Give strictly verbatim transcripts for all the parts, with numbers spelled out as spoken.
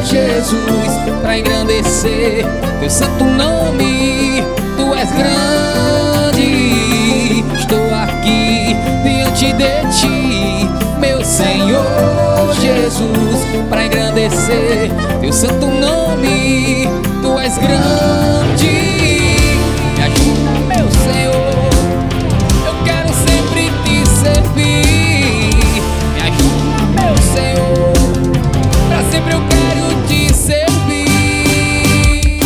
Jesus, pra engrandecer teu santo nome. Tu és grande, estou aqui diante de ti, meu Senhor Jesus, pra engrandecer teu santo nome. Tu és grande, me ajuda, meu Senhor, eu quero sempre te servir. Me ajuda, meu Senhor, pra sempre eu quero te servir.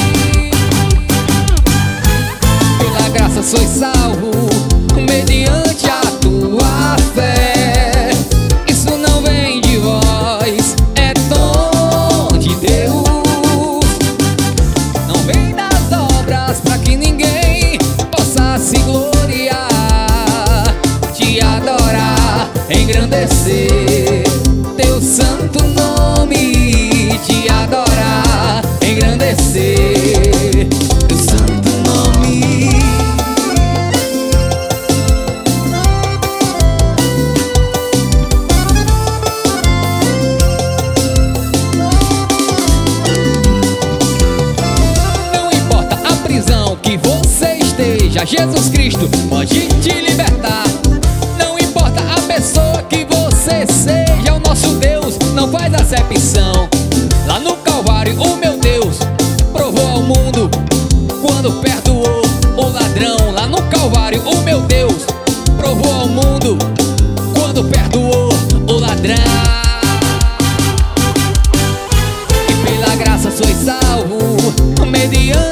Pela graça sois salvo, mediante a tua fé. Isso não vem de vós, é dom de Deus. Não vem das obras, pra que ninguém possa se gloriar. Te adorar, engrandecer teu santo nome. Te adorar, engrandecer teu santo nome. Não importa a prisão que você esteja, Jesus Cristo pode te libertar. Não importa a pessoa que você seja, o nosso Deus não faz acepção. Lá no Calvário, o meu Deus provou ao mundo quando perdoou o ladrão. Lá no Calvário, o meu Deus provou ao mundo quando perdoou o ladrão. E pela graça sois salvo, mediante